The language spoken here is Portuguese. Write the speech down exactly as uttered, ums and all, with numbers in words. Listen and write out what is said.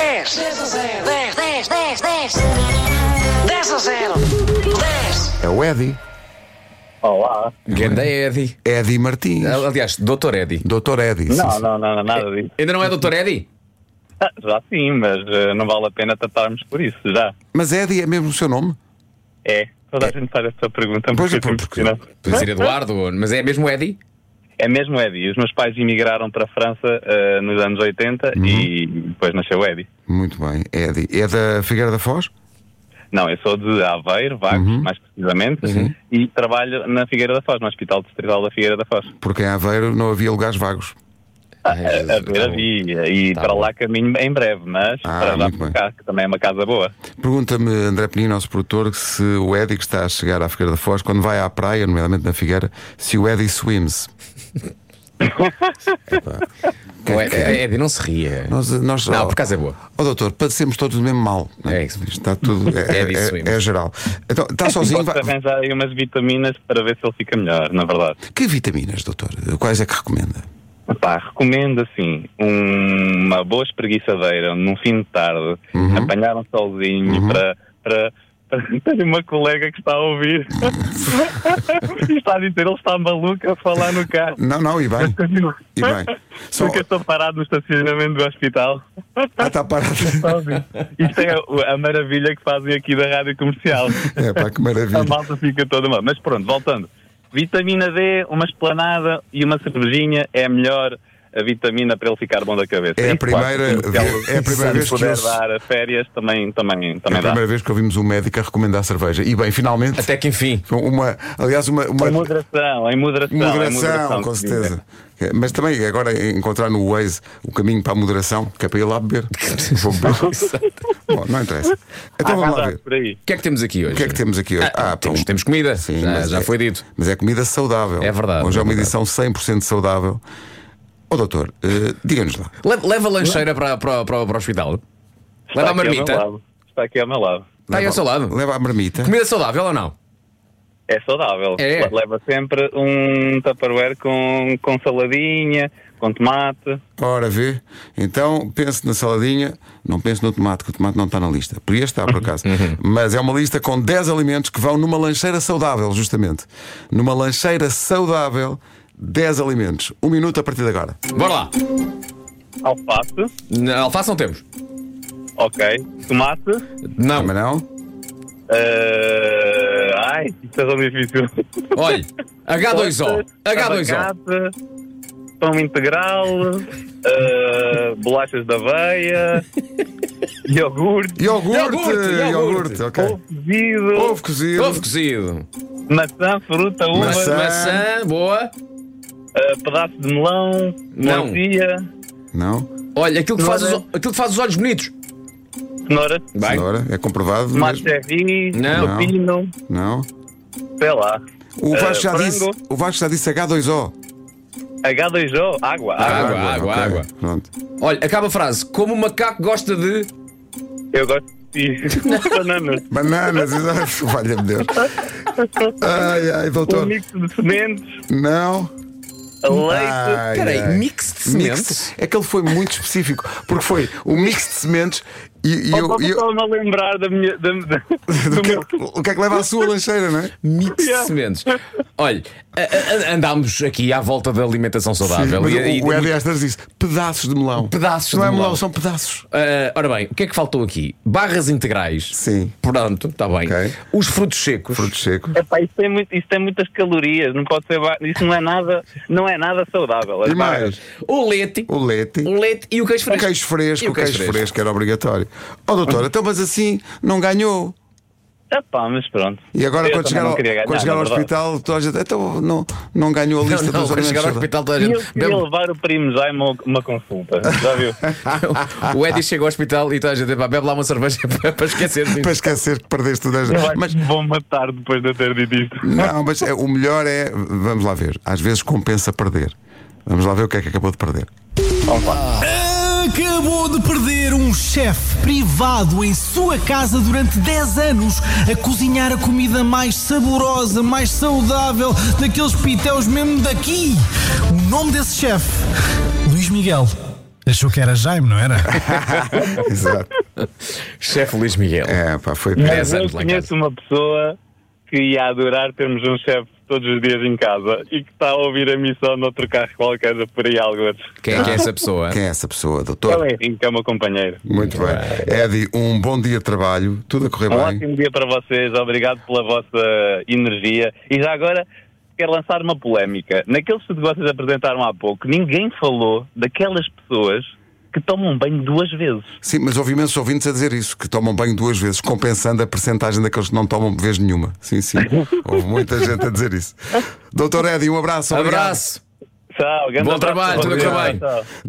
dez, dez a zero, dez, dez, dez, dez, dez a zero, dez. É o Eddie. Olá. Ganda Eddie. Eddie Martins. Aliás, doutor Eddie. doutor Eddie. Não, sim, sim. não, não, não, nada disso. Ainda não é doutor Eddie? Ah, já sim, mas uh, não vale a pena tratarmos por isso, já. Mas Eddie é mesmo o seu nome? É, toda a gente faz essa pergunta. Pois é, porque porque- porque... Podia ser Eduardo, mas é mesmo Eddie? É mesmo Eddie. Os meus pais emigraram para a França uh, nos anos oitenta Uhum. e depois nasceu Eddie. Muito bem, Eddie. É da Figueira da Foz? Não, eu sou de Aveiro, Vagos, Uhum. mais precisamente, e trabalho na Figueira da Foz, no Hospital Distrital da Figueira da Foz. Porque em Aveiro não havia lugares vagos. A ver, havia, e Tá para bom. lá caminho em breve, mas Ah, para já muito por bem. cá, que também é uma casa boa. Pergunta-me, André Penino, nosso produtor, se o Eddie que está a chegar à Figueira da Foz, quando vai à praia, nomeadamente na Figueira, se o Eddie swims. Epá. Não é- é- Eddie, não se ria. Nós, nós, Não, ó, por acaso é boa. ó, doutor, padecemos todos do mesmo mal. não É isso. Está tudo. É, Eddie é- swims. é geral. Então, está sozinho? Posso Vai- arranjar aí umas vitaminas para ver se ele fica melhor, na verdade. Que vitaminas, doutor? Quais é que recomenda? Pá, recomendo assim um- uma boa espreguiçadeira num fim de tarde, Uhum. apanhar um solzinho para, para, para ter uma colega que está a ouvir e está a dizer, ele está maluco a falar no carro. Não, não, e bem. E bem. Só- Porque eu estou parado no estacionamento do hospital. Ah, está parado. Sozinho. Isto é a, a maravilha que fazem aqui da rádio comercial. É pá, que A maravilha. malta fica toda mal. Mas pronto, voltando. Vitamina D, uma esplanada e uma cervejinha é a melhor a vitamina para ele ficar bom da cabeça. É a E, claro, primeira- se ele- é a primeira se vez que puder ouço- dar férias, também, também, É também a dá. primeira vez que ouvimos um médico a recomendar cerveja. E bem, finalmente. Até que enfim. Uma, aliás, uma. uma Em moderação, em moderação. em moderação, com que se certeza. Mas também agora encontrar no Waze o caminho para a moderação, que é para ir lá beber. Vou beber. Bom, não interessa. Então Ah, vamos lá dá ver. por aí. O que é que temos aqui hoje? O que é que temos aqui hoje? Ah, temos, pão. temos comida. Sim, já mas já é- foi dito. Mas é comida saudável. É verdade, Hoje é é uma verdade. edição cem por cento saudável. Ó doutor, eh, diga-nos lá. Le- Leva a lancheira para, para, para, para o hospital. Está Leva a aqui ao meu marmita. lado. Está aqui ao meu lado. Está aí ao seu lado. Leva a marmita. Comida saudável ou não? É saudável. É. Leva sempre um tupperware com, com saladinha, com tomate. Ora, vê. Então pense na saladinha, não pense no tomate, que o tomate não está na lista. Podia estar, por acaso. Mas é uma lista com dez alimentos que vão numa lancheira saudável, justamente. Numa lancheira saudável, dez alimentos. Um minuto a partir de agora. Bora lá. Alface. Na alface não temos. Ok. Tomate. Não. Mas não? Uh, ai, isto é tão difícil. Olha, H dois O. H dois O. Abacate, pão integral, uh, bolachas de aveia, iogurte, Iogurte! Iogurte, iogurte. Iogurte, ok. ovo cozido, Ovo cozido. Ovo cozido. maçã, fruta, uva, Maçã. Maçã, boa. uh, pedaço de melão, Não. melancia, Não? Olha, aquilo que, faz os, Cenoura. aquilo que faz os olhos bonitos. cenoura, Vai. Cenoura, é comprovado. tomate mesmo. cherry, Não. pepino, Não? sei lá. O Vasco já frango. disse. O Vasco já disse H dois O. H dois O, água, água. Água, água, ok. água. Pronto. Olha, acaba a frase. Como o macaco gosta de. Eu gosto de bananas. Bananas, exato. Valha-me Deus. Ai, ai, Um doutor. mix de sementes, Não. leite. Ai, Espera aí, ai. mix de sementes? Mix- É que ele foi muito específico, porque foi o mix de sementes e, e eu. Oh, e eu- Estou-me a lembrar da minha. Da, da, do do que, meu. o que é que leva à sua lancheira, não é? Mix de sementes. Olha, a- a- andámos aqui à volta da alimentação saudável. Mas e, e- o, o Eddie Astras disse pedaços de melão. Pedaços não de é melão, melão. são pedaços. Ah, ora bem, o que é que faltou aqui? Barras integrais. Sim. Pronto, está bem. Ok. Os frutos secos. Frutos secos. Epá, isso, tem muito, isso tem muitas calorias, não pode ser. ba- Isso não é nada, não é nada saudável. As E mais? barras. O leite. O leite. O leite e o queijo O fresco. queijo fresco, E o queijo fresco. era obrigatório. Ó doutor, então mas assim não ganhou. Epá, mas pronto. E agora Eu quando também chegar, não ao, queria ganhar, quando chegar na ao verdade. hospital, toda a gente, então não, não ganhou a Não, lista não, dos quando alimentos chegar ao saudáveis. hospital toda a E gente. eu queria levar o primo Jaime uma, uma consulta, já viu? O Eddie chega ao hospital e toda a gente pá, bebe lá uma cerveja para, para esquecer disso. Para esquecer que perdeste tudo. Eu acho Mas que me vou matar depois de eu ter dito isto. não, mas é, o melhor é, vamos lá ver, às vezes compensa perder. Vamos lá ver o que é que acabou de perder. Vamos lá. Acabou de perder um chefe privado em sua casa durante dez anos a cozinhar a comida mais saborosa, mais saudável, daqueles pitéus mesmo daqui. O nome desse chefe, Luís Miguel. Achou que era Jaime, não era? Exato. Chefe Luís Miguel. É, pá, foi Mas dez eu anos lá em conheço casa. uma pessoa que ia adorar termos um chefe todos os dias em casa e que está a ouvir a missão noutro carro qualquer por aí alguns. Quem é que é essa pessoa? Quem é essa pessoa, doutor? É assim que é o meu companheiro. Muito bem. Eddie, um bom dia de trabalho, tudo a correr Um bem. ótimo dia para vocês, obrigado pela vossa energia. E já agora quero lançar uma polémica. Naqueles que vocês apresentaram há pouco, ninguém falou daquelas pessoas que tomam banho duas vezes. Sim, mas houve imensos ouvintes a dizer isso, que tomam banho duas vezes, compensando a percentagem daqueles que não tomam vez nenhuma. Sim, sim. Houve muita gente a dizer isso. doutor Eddie, um abraço. Obrigado. Abraço. Tchau, grande Bom abraço. trabalho, tudo a correr bem. Tchau.